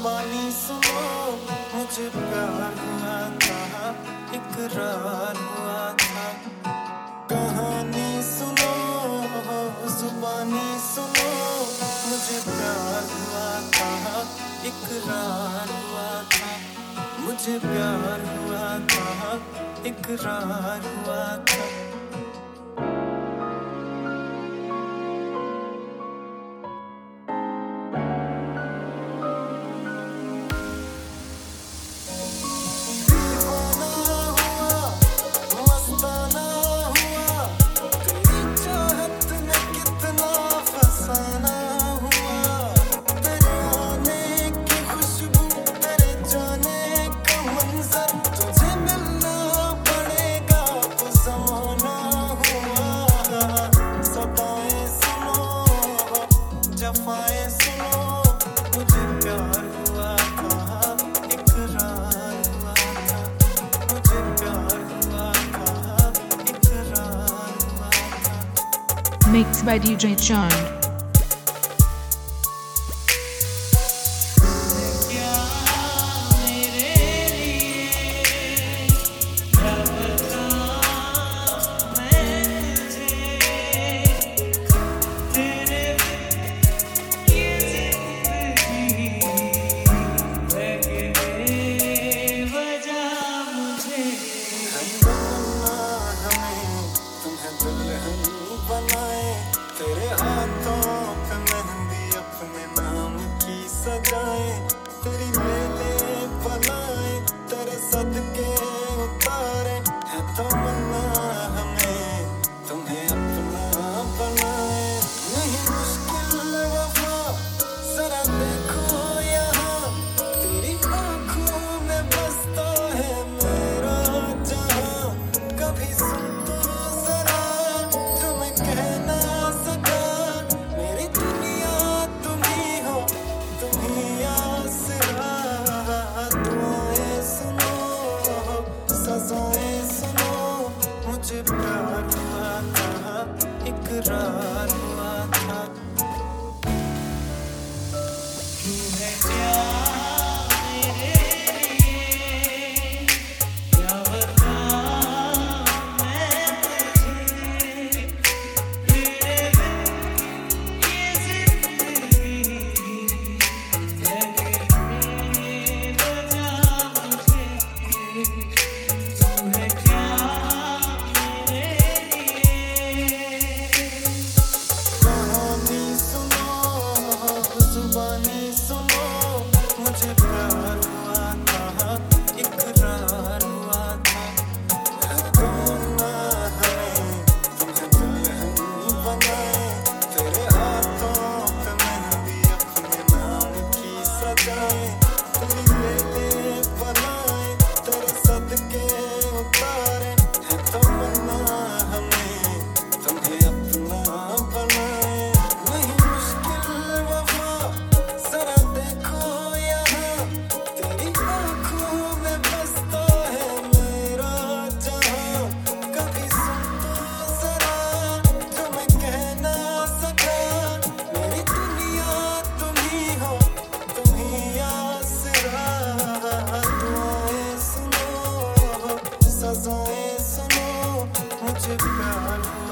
जुबानी सुनो, मुझे प्यार हुआ था, इकरार हुआ था। कहानी सुनो, जुबानी सुनो, मुझे प्यार हुआ था, इकरार हुआ था। मुझे प्यार हुआ था, इकरार हुआ था। जफ़ाएं सुनो, मुझे प्यार हुआ था, इकरार हुआ था। मुझे प्यार हुआ था, इकरार हुआ था। Mixed by DJ Chand. तेरे हाथों पे मेहंदी अपने नाम की सजाए, तेरी मेले बनाए, तेरे सदके उतारे। है तमन्ना हमें तुम्हें अपना बनाए। नहीं मुश्किल वफा, जरा देखो यहाँ, तेरी आँखों में बसता है मेरा जहाँ। कभी सुन तो जरा तुम्हें कहना सका, मेरी दुनिया तुम ही हो, तुम ही आसरा। दुआएं सुनो, सजाएं सुनो, मुझे प्यार हुआ था, इकरार हुआ था। जुबानी सुनो, मुझे प्यार हुआ था, इकरार हुआ था। रोना हमें तुम्हें दुल्हन बनाए, तेरे हाथों पे मेहंदी अपने नाम की सजाए, तेरी मेले बनाए, तेरे सदके उतारे। है तमन्ना हमें तुम्हें अपना बनाए। नहीं मुश्किल वफा, जरा देखो यहाँ, तेरी आँखों में बसता है मेरा जहाँ। कभी सुन तो जरा तुम्हें कहना सका, मेरी दुनिया तुम ही हो, तुम ही आसरा। दुआएं सुनो, सजाएं सुनो, मुझे प्यार